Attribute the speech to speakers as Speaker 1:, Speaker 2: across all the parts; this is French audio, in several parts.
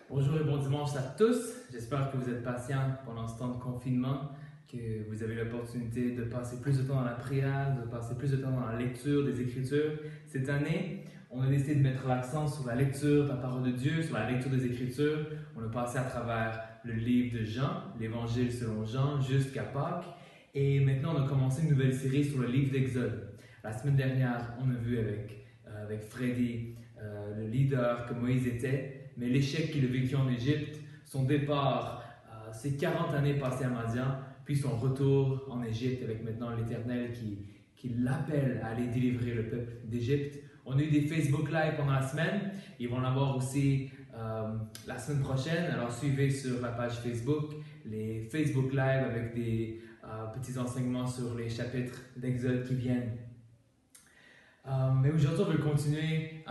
Speaker 1: Bonjour et bon dimanche à tous. J'espère que vous êtes patients pendant ce temps de confinement, que vous avez l'opportunité de passer plus de temps dans la prière, de passer plus de temps dans la lecture des Écritures. Cette année, on a décidé de mettre l'accent sur la lecture de la parole de Dieu, sur la lecture des Écritures. On a passé à travers le livre de Jean, l'Évangile selon Jean, jusqu'à Pâques. Et maintenant, on a commencé une nouvelle série sur le livre d'Exode. La semaine dernière, on a vu avec Freddy le leader que Moïse était, mais l'échec qu'il a vécu en Égypte, son départ, ses 40 années passées à Madian, puis son retour en Égypte avec maintenant l'Éternel qui l'appelle à aller délivrer le peuple d'Égypte. On a eu des Facebook Live pendant la semaine, ils vont en avoir aussi la semaine prochaine, alors suivez sur la page Facebook les Facebook Live avec des petits enseignements sur les chapitres d'Exode qui viennent. Mais aujourd'hui, on veut continuer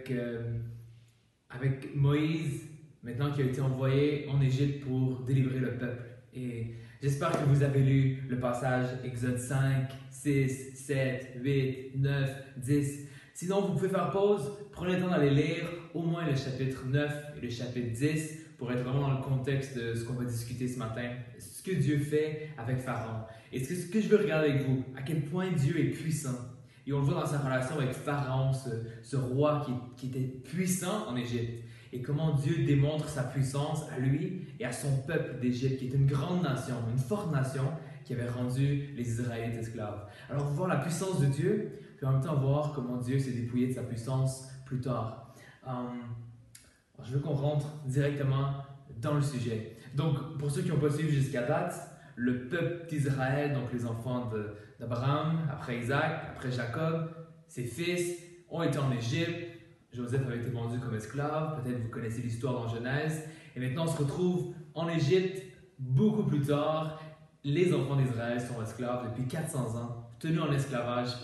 Speaker 1: avec Moïse, maintenant qui a été envoyé en Égypte pour délivrer le peuple. Et j'espère que vous avez lu le passage Exode 5, 6, 7, 8, 9, 10. Sinon, vous pouvez faire pause, prenez le temps d'aller lire au moins le chapitre 9 et le chapitre 10 pour être vraiment dans le contexte de ce qu'on va discuter ce matin. Ce que Dieu fait avec Pharaon. Et ce que je veux regarder avec vous, à quel point Dieu est puissant. Et on le voit dans sa relation avec Pharaon, ce roi qui était puissant en Égypte. Et comment Dieu démontre sa puissance à lui et à son peuple d'Égypte, qui est une grande nation, une forte nation, qui avait rendu les Israélites esclaves. Alors, voir la puissance de Dieu, puis en même temps voir comment Dieu s'est dépouillé de sa puissance plus tard. Je veux qu'on rentre directement dans le sujet. Donc, pour ceux qui n'ont pas suivi jusqu'à date, le peuple d'Israël, donc les enfants d'Abraham, après Isaac, après Jacob, ses fils, ont été en Égypte. Joseph avait été vendu comme esclave. Peut-être vous connaissez l'histoire dans Genèse. Et maintenant, on se retrouve en Égypte beaucoup plus tard. Les enfants d'Israël sont esclaves depuis 400 ans, tenus en esclavage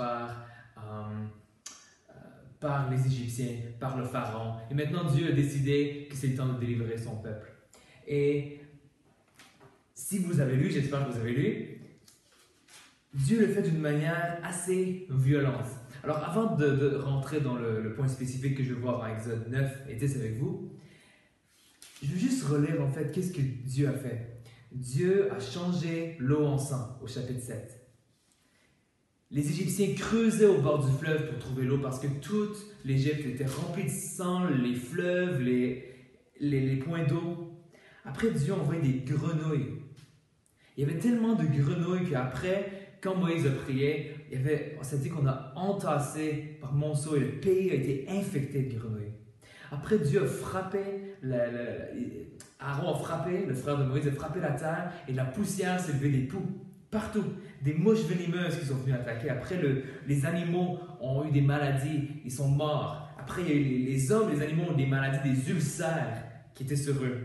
Speaker 1: par les Égyptiens, par le Pharaon. Et maintenant, Dieu a décidé que c'est le temps de délivrer son peuple. Et si vous avez lu, j'espère que vous avez lu, Dieu le fait d'une manière assez violente. Alors, avant de rentrer dans le point spécifique que je veux voir en Exode 9 et 10 avec vous, je veux juste relire en fait qu'est-ce que Dieu a fait. Dieu a changé l'eau en sang au chapitre 7. Les Égyptiens creusaient au bord du fleuve pour trouver l'eau parce que toute l'Égypte était remplie de sang, les fleuves, les points d'eau. Après, Dieu a envoyé des grenouilles. Il y avait tellement de grenouilles qu'après, quand Moïse a prié, on s'est dit qu'on a entassé par monceau et le pays a été infecté de grenouilles. Après, Dieu a frappé, Aaron a frappé, le frère de Moïse a frappé la terre et de la poussière s'est levée des poux partout. Des mouches venimeuses qui sont venues attaquer. Après, les animaux ont eu des maladies, ils sont morts. Après, il y a eu les hommes, les animaux ont des maladies, des ulcères qui étaient sur eux.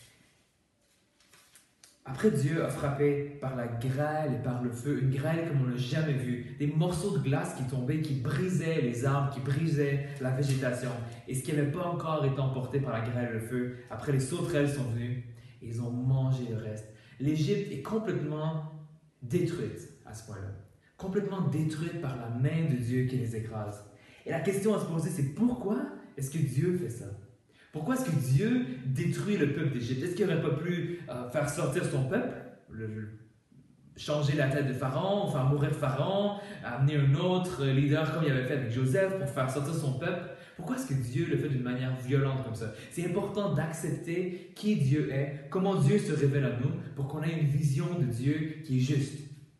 Speaker 1: Après, Dieu a frappé par la grêle et par le feu, une grêle comme on n'a jamais vu, des morceaux de glace qui tombaient, qui brisaient les arbres, qui brisaient la végétation. Et ce qui n'avait pas encore été emporté par la grêle et le feu, après les sauterelles sont venues et ils ont mangé le reste. L'Égypte est complètement détruite à ce point-là, complètement détruite par la main de Dieu qui les écrase. Et la question à se poser, c'est pourquoi est-ce que Dieu fait ça? Pourquoi est-ce que Dieu détruit le peuple d'Égypte? Est-ce qu'il n'aurait pas pu faire sortir son peuple, changer la tête de Pharaon, faire mourir Pharaon, amener un autre leader comme il avait fait avec Joseph pour faire sortir son peuple? Pourquoi est-ce que Dieu le fait d'une manière violente comme ça? C'est important d'accepter qui Dieu est, comment Dieu se révèle à nous, pour qu'on ait une vision de Dieu qui est juste.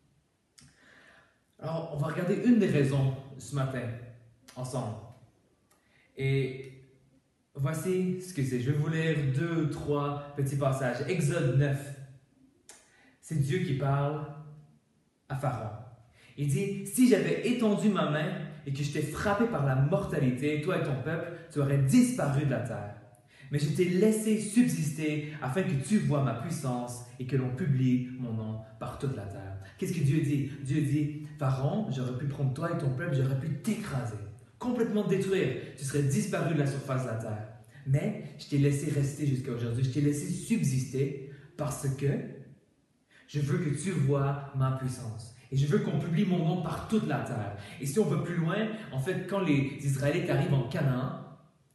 Speaker 1: Alors, on va regarder une des raisons ce matin, ensemble. Et voici ce que c'est. Je vais vous lire 2 ou 3 petits passages. Exode 9. C'est Dieu qui parle à Pharaon. Il dit, si j'avais étendu ma main et que je t'ai frappé par la mortalité, toi et ton peuple, tu aurais disparu de la terre. Mais je t'ai laissé subsister afin que tu vois ma puissance et que l'on publie mon nom par toute la terre. Qu'est-ce que Dieu dit? Dieu dit, Pharaon, j'aurais pu prendre toi et ton peuple, j'aurais pu t'écraser, complètement te détruire. Tu serais disparu de la surface de la terre. Mais je t'ai laissé rester jusqu'à aujourd'hui. Je t'ai laissé subsister parce que je veux que tu vois ma puissance. Et je veux qu'on publie mon nom par toute la terre. Et si on va plus loin, en fait, quand les Israélites arrivent en Canaan,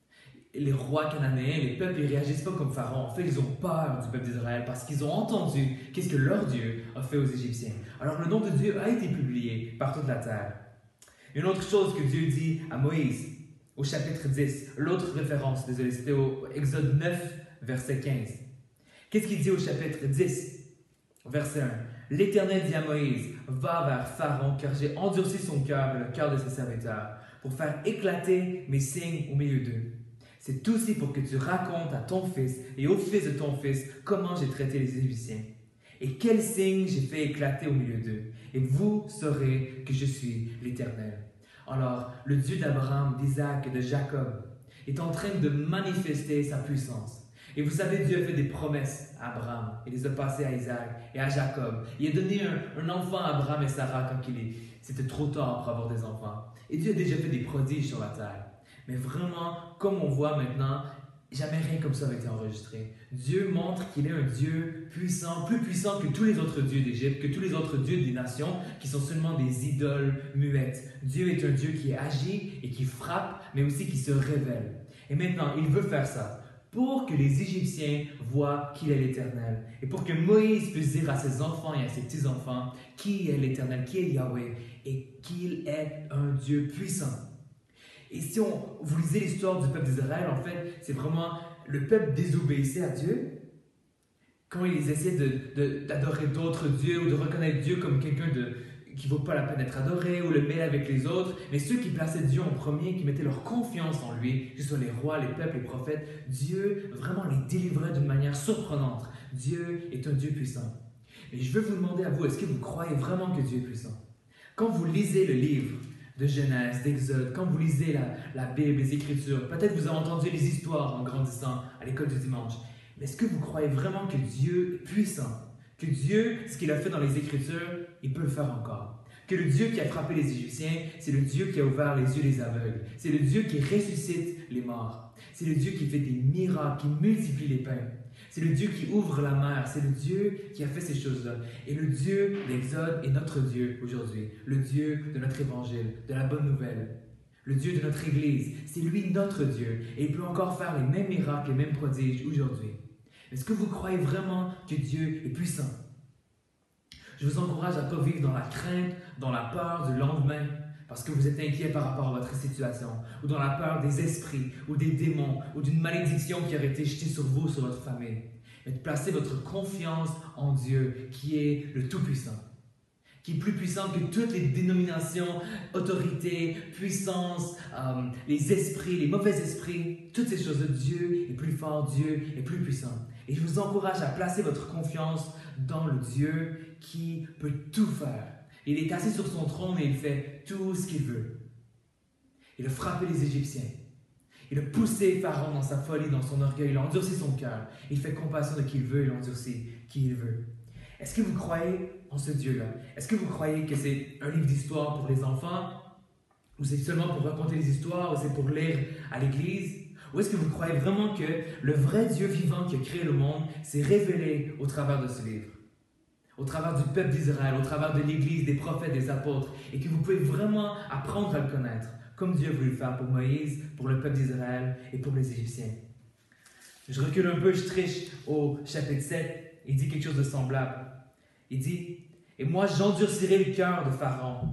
Speaker 1: les rois cananéens, les peuples, ils réagissent pas comme Pharaon. En fait, ils ont peur du peuple d'Israël parce qu'ils ont entendu qu'est-ce que leur Dieu a fait aux Égyptiens. Alors le nom de Dieu a été publié par toute la terre. Une autre chose que Dieu dit à Moïse, au chapitre 10, l'autre référence, désolé, c'était au Exode 9, verset 15. Qu'est-ce qu'il dit au chapitre 10, verset 1? L'Éternel dit à Moïse, va vers Pharaon, car j'ai endurci son cœur et le cœur de ses serviteurs, pour faire éclater mes signes au milieu d'eux. C'est aussi pour que tu racontes à ton fils et au fils de ton fils comment j'ai traité les Égyptiens et quels signes j'ai fait éclater au milieu d'eux. Et vous saurez que je suis l'Éternel. Alors, le Dieu d'Abraham, d'Isaac et de Jacob est en train de manifester sa puissance. Et vous savez, Dieu a fait des promesses à Abraham. Il les a passées à Isaac et à Jacob. Il a donné un enfant à Abraham et Sarah quand c'était trop tard pour avoir des enfants. Et Dieu a déjà fait des prodiges sur la terre. Mais vraiment, comme on voit maintenant, jamais rien comme ça n'a été enregistré. Dieu montre qu'il est un Dieu puissant, plus puissant que tous les autres dieux d'Égypte, que tous les autres dieux des nations qui sont seulement des idoles muettes. Dieu est un Dieu qui agit et qui frappe, mais aussi qui se révèle. Et maintenant, il veut faire ça pour que les Égyptiens voient qu'il est l'Éternel. Et pour que Moïse puisse dire à ses enfants et à ses petits-enfants qui est l'Éternel, qui est Yahweh, et qu'il est un Dieu puissant. Et si vous lisez l'histoire du peuple d'Israël, en fait, c'est vraiment le peuple désobéissait à Dieu quand ils essayaient d'adorer d'autres dieux ou de reconnaître Dieu comme quelqu'un qui ne vaut pas la peine d'être adoré ou le mêler avec les autres. Mais ceux qui plaçaient Dieu en premier, qui mettaient leur confiance en lui, que ce soit les rois, les peuples, les prophètes, Dieu vraiment les délivrait d'une manière surprenante. Dieu est un Dieu puissant. Mais je veux vous demander à vous, est-ce que vous croyez vraiment que Dieu est puissant? Quand vous lisez le livre de Genèse, d'Exode, quand vous lisez la Bible, les Écritures, peut-être vous avez entendu les histoires en grandissant à l'école du dimanche, mais est-ce que vous croyez vraiment que Dieu est puissant? Que Dieu, ce qu'il a fait dans les Écritures, il peut le faire encore? Que le Dieu qui a frappé les Égyptiens, c'est le Dieu qui a ouvert les yeux des aveugles. C'est le Dieu qui ressuscite les morts. C'est le Dieu qui fait des miracles, qui multiplie les pains. C'est le Dieu qui ouvre la mer. C'est le Dieu qui a fait ces choses-là. Et le Dieu d'Exode est notre Dieu aujourd'hui. Le Dieu de notre évangile, de la bonne nouvelle. Le Dieu de notre Église. C'est lui notre Dieu. Et il peut encore faire les mêmes miracles, les mêmes prodiges aujourd'hui. Est-ce que vous croyez vraiment que Dieu est puissant? Je vous encourage à ne pas vivre dans la crainte, dans la peur du lendemain, parce que vous êtes inquiet par rapport à votre situation, ou dans la peur des esprits, ou des démons, ou d'une malédiction qui aurait été jetée sur vous, sur votre famille. Mais de placer votre confiance en Dieu, qui est le Tout-Puissant, qui est plus puissant que toutes les dénominations, autorités, puissances, les esprits, les mauvais esprits, toutes ces choses-là. Dieu est plus fort, Dieu est plus puissant. Et je vous encourage à placer votre confiance dans le Dieu qui peut tout faire. Il est assis sur son trône et il fait tout ce qu'il veut. Il a frappé les Égyptiens. Il a poussé Pharaon dans sa folie, dans son orgueil. Il a endurci son cœur. Il fait compassion de qui il veut. Il endurcit qui il veut. Est-ce que vous croyez en ce Dieu-là? Est-ce que vous croyez que c'est un livre d'histoire pour les enfants? Ou c'est seulement pour raconter les histoires? Ou c'est pour lire à l'église? Ou est-ce que vous croyez vraiment que le vrai Dieu vivant qui a créé le monde s'est révélé au travers de ce livre? Au travers du peuple d'Israël, au travers de l'Église, des prophètes, des apôtres, et que vous pouvez vraiment apprendre à le connaître, comme Dieu a voulu le faire pour Moïse, pour le peuple d'Israël et pour les Égyptiens. Je recule un peu, je triche au chapitre 7, il dit quelque chose de semblable. Il dit, « Et moi j'endurcirai le cœur de Pharaon.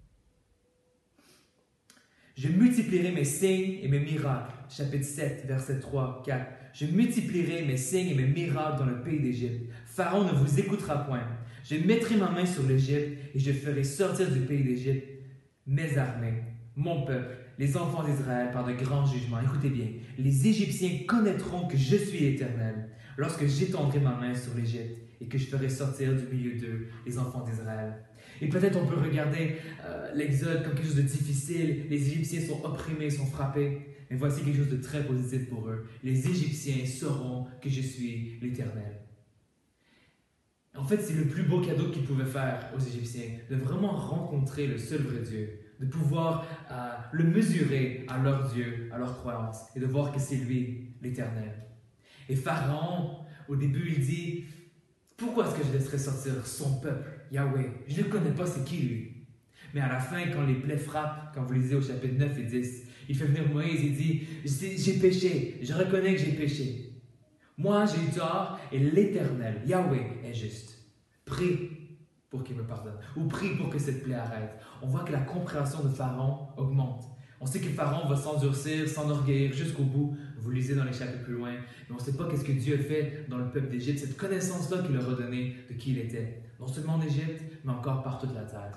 Speaker 1: Je multiplierai mes signes et mes miracles. » Chapitre 7, versets 3, 4. « Je multiplierai mes signes et mes miracles dans le pays d'Égypte. Pharaon ne vous écoutera point. Je mettrai ma main sur l'Égypte et je ferai sortir du pays d'Égypte mes armées, mon peuple, les enfants d'Israël par de grands jugements. » Écoutez bien, les Égyptiens connaîtront que je suis l'Éternel lorsque j'étendrai ma main sur l'Égypte et que je ferai sortir du milieu d'eux les enfants d'Israël. Et peut-être on peut regarder l'Exode comme quelque chose de difficile. Les Égyptiens sont opprimés, sont frappés. Mais voici quelque chose de très positif pour eux. Les Égyptiens sauront que je suis l'Éternel. En fait, c'est le plus beau cadeau qu'ils pouvaient faire aux Égyptiens, de vraiment rencontrer le seul vrai Dieu, de pouvoir le mesurer à leur Dieu, à leur croyance, et de voir que c'est lui, l'Éternel. Et Pharaon, au début, il dit, « Pourquoi est-ce que je laisserai sortir son peuple, Yahweh? Je ne le connais pas, c'est qui lui? » Mais à la fin, quand les plaies frappent, quand vous lisez au chapitre 9 et 10, Il fait venir Moïse, il dit, j'ai péché, je reconnais que j'ai péché. Moi, j'ai eu tort et l'Éternel, Yahweh, est juste. Prie pour qu'il me pardonne ou prie pour que cette plaie arrête. On voit que la compréhension de Pharaon augmente. On sait que Pharaon va s'endurcir, s'enorgueillir jusqu'au bout. Vous lisez dans les chapitres plus loin. Mais on ne sait pas qu'est-ce que Dieu a fait dans le peuple d'Égypte, cette connaissance-là qu'il leur a donnée de qui il était. Non seulement en Égypte, mais encore par toute la terre.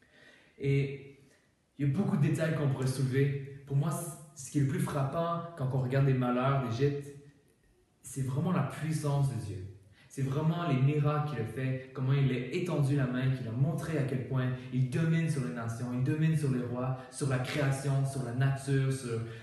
Speaker 1: Et il y a beaucoup de détails qu'on pourrait soulever. Pour moi, ce qui est le plus frappant quand on regarde les malheurs d'Égypte, c'est vraiment la puissance de Dieu. C'est vraiment les miracles qu'il a fait, comment il a étendu la main, qu'il a montré à quel point il domine sur les nations, il domine sur les rois, sur la création, sur la nature,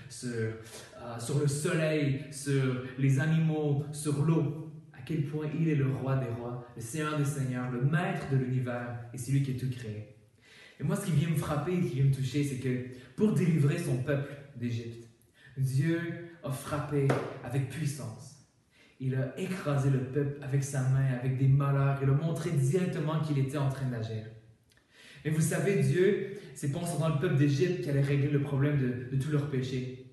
Speaker 1: sur le soleil, sur les animaux, sur l'eau. À quel point il est le roi des rois, le Seigneur des seigneurs, le maître de l'univers, et c'est lui qui a tout créé. Et moi, ce qui vient me frapper et qui vient me toucher, c'est que pour délivrer son peuple d'Égypte, Dieu a frappé avec puissance. Il a écrasé le peuple avec sa main, avec des malheurs. Il a montré directement qu'il était en train d'agir. Mais vous savez, Dieu, c'est pas en sortant le peuple d'Égypte qu'il allait régler le problème de tous leurs péchés.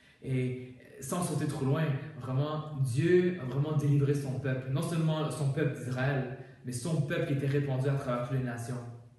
Speaker 1: Et sans sauter trop loin, vraiment, Dieu a vraiment délivré son peuple. Non seulement son peuple d'Israël, mais son peuple qui était répandu à travers toutes les nations.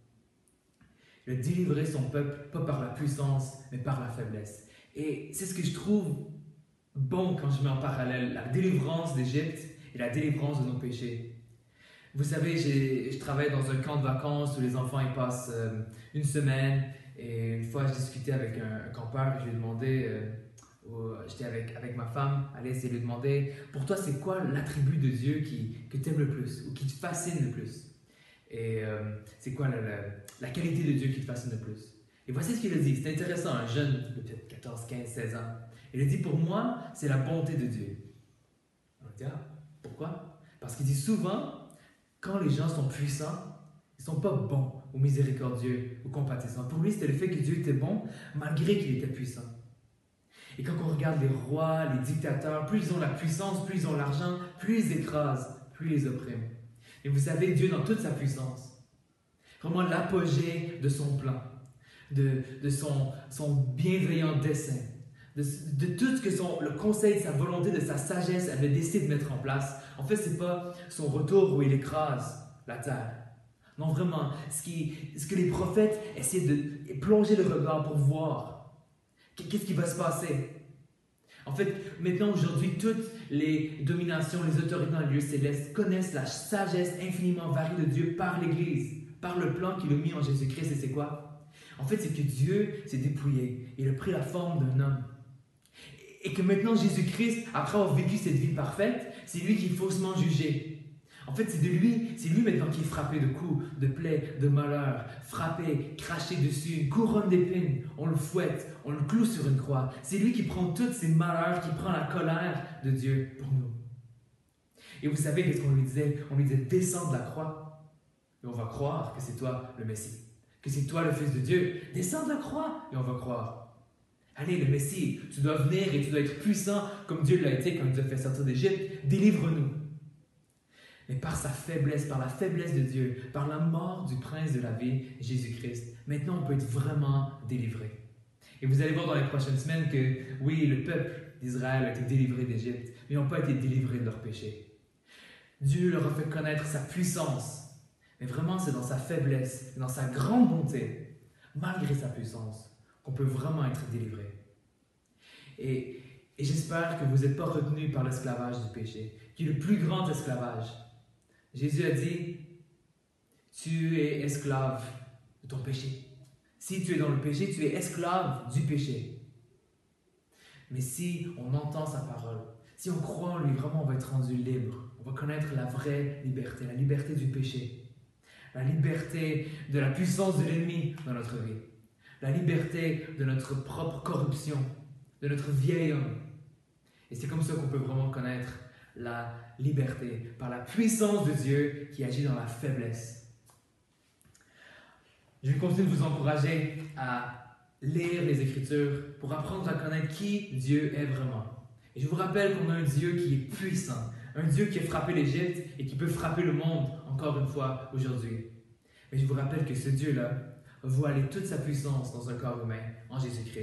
Speaker 1: Il a délivré son peuple, pas par la puissance, mais par la faiblesse. Et c'est ce que je trouve bon quand je mets en parallèle la délivrance d'Égypte et la délivrance de nos péchés. Vous savez, je travaille dans un camp de vacances où les enfants y passent une semaine. Et une fois, je discutais avec un campeur et je lui ai demandé, j'étais avec ma femme, Alice, et je lui ai demandé, pour toi, c'est quoi l'attribut de Dieu que tu aimes le plus ou qui te fascine le plus? Et c'est quoi la qualité de Dieu qui te fascine le plus? Et voici ce qu'il a dit. C'est intéressant, un jeune de peut-être 14, 15, 16 ans. Il a dit, pour moi, c'est la bonté de Dieu. On dit, ah, pourquoi? Parce qu'il dit souvent, quand les gens sont puissants, ils ne sont pas bons ou miséricordieux ou compatissants. Pour lui, c'était le fait que Dieu était bon, malgré qu'il était puissant. Et quand on regarde les rois, les dictateurs, plus ils ont la puissance, plus ils ont l'argent, plus ils écrasent, plus ils oppriment. Et vous savez, Dieu dans toute sa puissance, vraiment l'apogée de son plan, de son bienveillant dessein, de tout ce que le conseil de sa volonté, de sa sagesse avait décidé de mettre en place. En fait, ce n'est pas son retour où il écrase la terre. Non, vraiment, ce que les prophètes essaient de plonger le regard pour voir. Qu'est-ce qui va se passer? En fait, maintenant, aujourd'hui, toutes les dominations, les autorités dans les lieux célestes connaissent la sagesse infiniment varie de Dieu par l'Église, par le plan qu'il a mis en Jésus-Christ. Et c'est quoi? En fait, c'est que Dieu s'est dépouillé. Il a pris la forme d'un homme. Et que maintenant, Jésus-Christ, après avoir vécu cette vie parfaite, c'est lui qui est faussement jugé. En fait, c'est lui maintenant qui est frappé de coups, de plaies, de malheurs, frappé, craché dessus, une couronne d'épines, on le fouette, on le cloue sur une croix. C'est lui qui prend tous ces malheurs, qui prend la colère de Dieu pour nous. Et vous savez qu'est-ce qu'on lui disait? On lui disait, descends de la croix, et on va croire que c'est toi le Messie, que c'est toi le Fils de Dieu. Descends de la croix, et on va croire. Allez, le Messie, tu dois venir et tu dois être puissant comme Dieu l'a été quand il nous a fait sortir d'Égypte. Délivre-nous. Mais par sa faiblesse, par la faiblesse de Dieu, par la mort du prince de la vie, Jésus-Christ, maintenant on peut être vraiment délivré. Et vous allez voir dans les prochaines semaines que, oui, le peuple d'Israël a été délivré d'Égypte, mais ils n'ont pas été délivrés de leurs péchés. Dieu leur a fait connaître sa puissance, mais vraiment c'est dans sa faiblesse, dans sa grande bonté, malgré sa puissance, qu'on peut vraiment être délivré. Et j'espère que vous n'êtes pas retenus par l'esclavage du péché, qui est le plus grand esclavage. Jésus a dit, tu es esclave de ton péché. Si tu es dans le péché, tu es esclave du péché. Mais si on entend sa parole, si on croit en lui, vraiment on va être rendu libre. On va connaître la vraie liberté, la liberté du péché, la liberté de la puissance de l'ennemi dans notre vie, la liberté de notre propre corruption, de notre vieil homme. Et c'est comme ça qu'on peut vraiment connaître la liberté, par la puissance de Dieu qui agit dans la faiblesse. Je vais continuer de vous encourager à lire les Écritures pour apprendre à connaître qui Dieu est vraiment. Et je vous rappelle qu'on a un Dieu qui est puissant, un Dieu qui a frappé l'Égypte et qui peut frapper le monde encore une fois aujourd'hui. Mais je vous rappelle que ce Dieu-là a voilé toute sa puissance dans un corps humain en Jésus-Christ.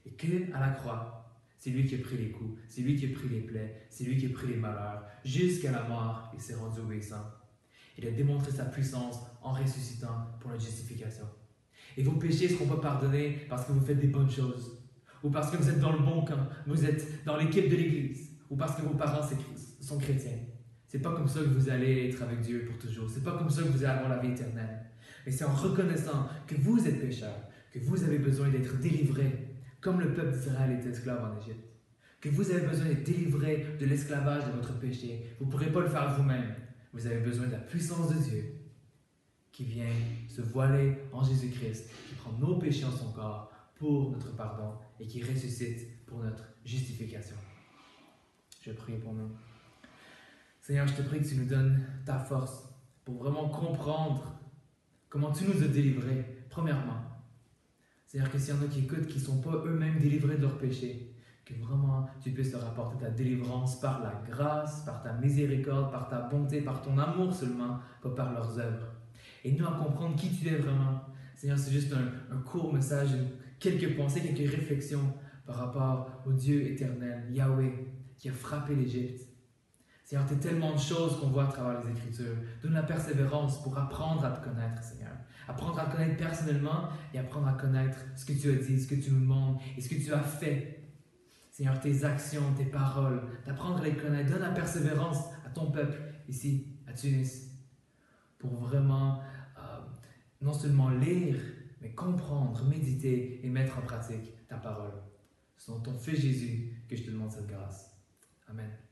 Speaker 1: Et qu'à la croix, c'est lui qui a pris les coups, c'est lui qui a pris les plaies, c'est lui qui a pris les malheurs, jusqu'à la mort, il s'est rendu obéissant. Il a démontré sa puissance en ressuscitant pour notre justification. Et vos péchés ne seront pas pardonnés parce que vous faites des bonnes choses, ou parce que vous êtes dans le bon camp, vous êtes dans l'équipe de l'Église, ou parce que vos parents sont chrétiens. C'est pas comme ça que vous allez être avec Dieu pour toujours. C'est pas comme ça que vous allez avoir la vie éternelle. Mais c'est en reconnaissant que vous êtes pécheurs, que vous avez besoin d'être délivrés, comme le peuple d'Israël était esclave en Égypte. Que vous avez besoin d'être délivrés de l'esclavage de votre péché. Vous ne pourrez pas le faire vous-même. Vous avez besoin de la puissance de Dieu qui vient se voiler en Jésus-Christ, qui prend nos péchés en son corps pour notre pardon et qui ressuscite pour notre justification. Je prie pour nous. Seigneur, je te prie que tu nous donnes ta force pour vraiment comprendre comment tu nous as délivrés, premièrement. Seigneur, que s'il y en a qui écoutent, qui ne sont pas eux-mêmes délivrés de leurs péchés, que vraiment tu puisses leur apporter ta délivrance par la grâce, par ta miséricorde, par ta bonté, par ton amour seulement, pas par leurs œuvres. Et nous à comprendre qui tu es vraiment. Seigneur, c'est juste un court message, quelques pensées, quelques réflexions par rapport au Dieu éternel, Yahweh, qui a frappé l'Égypte. Seigneur, tu es tellement de choses qu'on voit à travers les Écritures. Donne la persévérance pour apprendre à te connaître, Seigneur. Apprendre à te connaître personnellement et apprendre à connaître ce que tu as dit, ce que tu nous demandes et ce que tu as fait. Seigneur, tes actions, tes paroles, d'apprendre à les connaître. Donne la persévérance à ton peuple ici, à Tunis, pour vraiment non seulement lire, mais comprendre, méditer et mettre en pratique ta parole. C'est dans ton Fils Jésus que je te demande cette grâce. Amen.